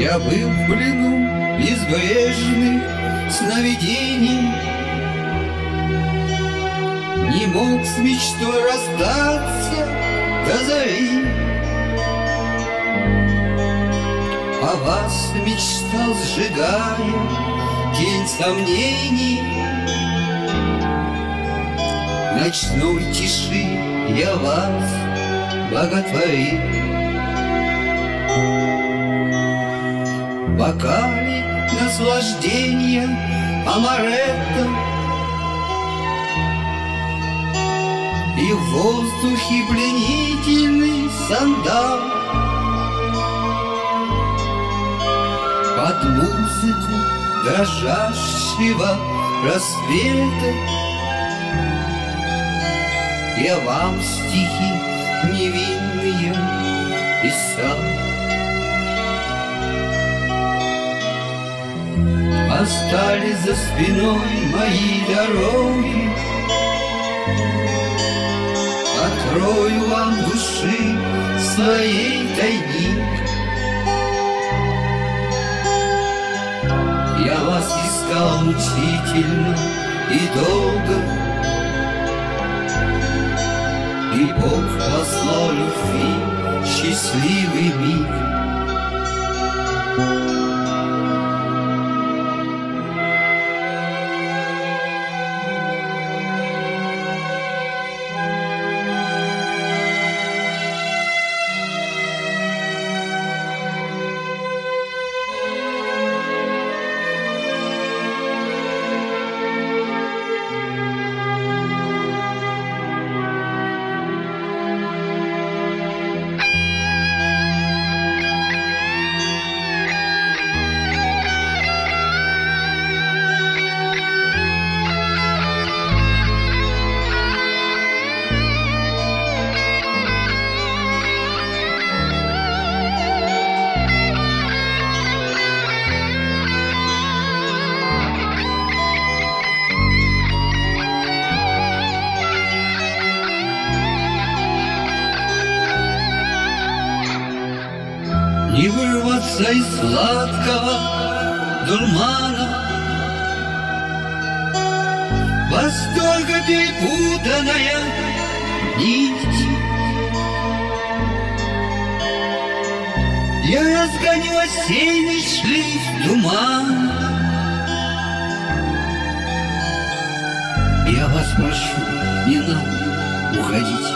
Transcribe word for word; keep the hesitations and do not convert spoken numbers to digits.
Я был в плену безбрежных сновидений, не мог с мечтой расстаться до зари. О вас мечтал, сжигая тень сомнений. В ночной тиши я вас боготворил. В бокале наслаждения амаретто и в воздухе пленительный сандал. Под музыку дрожащего рассвета я вам стихи невинные писал. Остались за спиной мои дороги, открою вам души своей тайник. Я вас искал мучительно и долго, и Бог послал любви счастливый миг. Не вырваться из сладкого дурмана, восторга перепутанная нить. Я разгоню осенний шлейф тумана. Я вас прошу, не надо уходить.